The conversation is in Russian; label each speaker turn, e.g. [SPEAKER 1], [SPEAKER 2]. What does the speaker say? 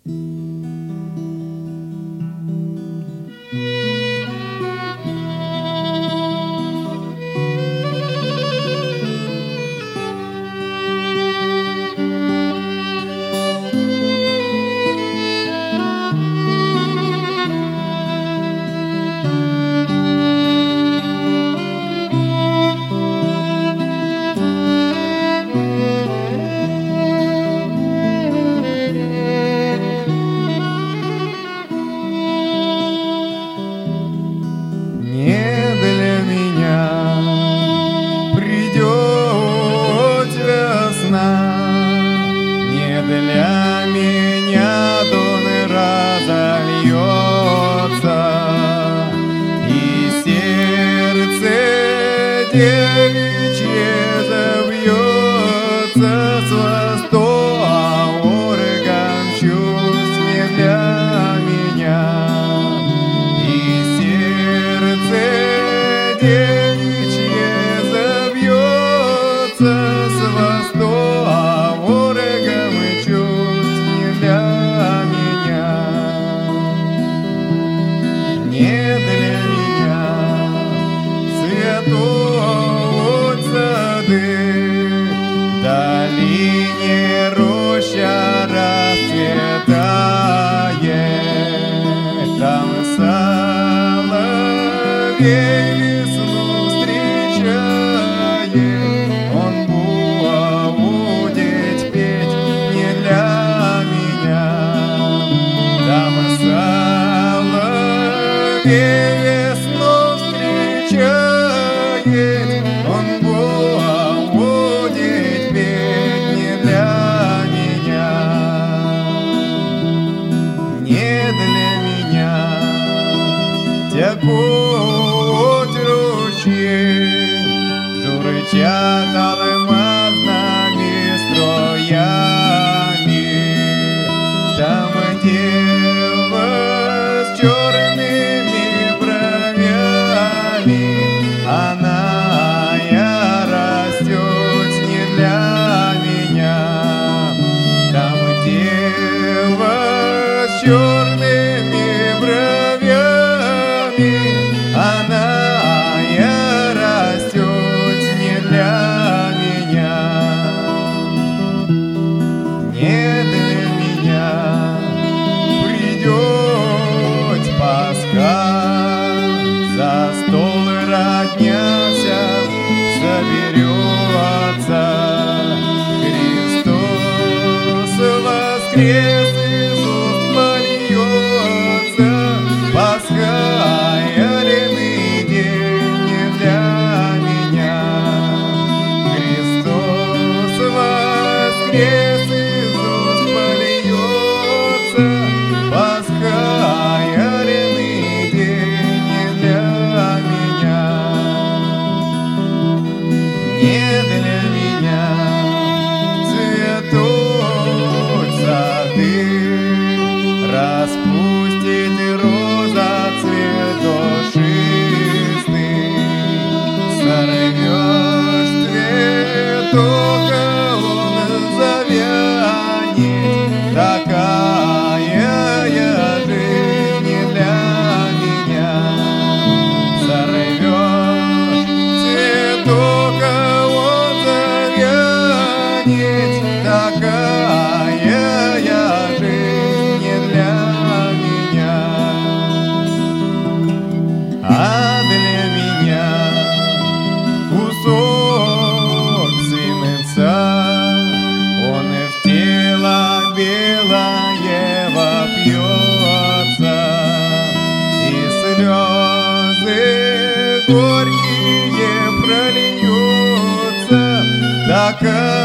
[SPEAKER 1] Для меня Дон разольется, и сердце девичье забьется с восторгом чувств не для меня, и сердце девичье забьется с восторгом чувств не для меня, не для меня цветут сады, в долине роща расцветает, там соловей весну встречает, он будет петь не для меня, там соловей весну встречает, он будет петь не для меня, не для меня текут ручьи, журчат алмазными струями, там дева с черными бровями, она растет не для меня, там дева с черными бровями, она растет не для меня, не для меня придет Пасха, за стол родня вся соберется, Христос воскрес, Иисус польется, Пасха яренный день не для меня, Христос воскрес, Иисус польется, Пасха яренный день не для меня, не для меня цветут сады, распустит роза цветок чистый, сорвешь цветок, он завянет, такая жизнь не для меня, сорвешь цветок, он завянет, такая жизнь не для меня, а для меня кусок свинца, он в тело белое вопьется, и слезы горькие прольются, такая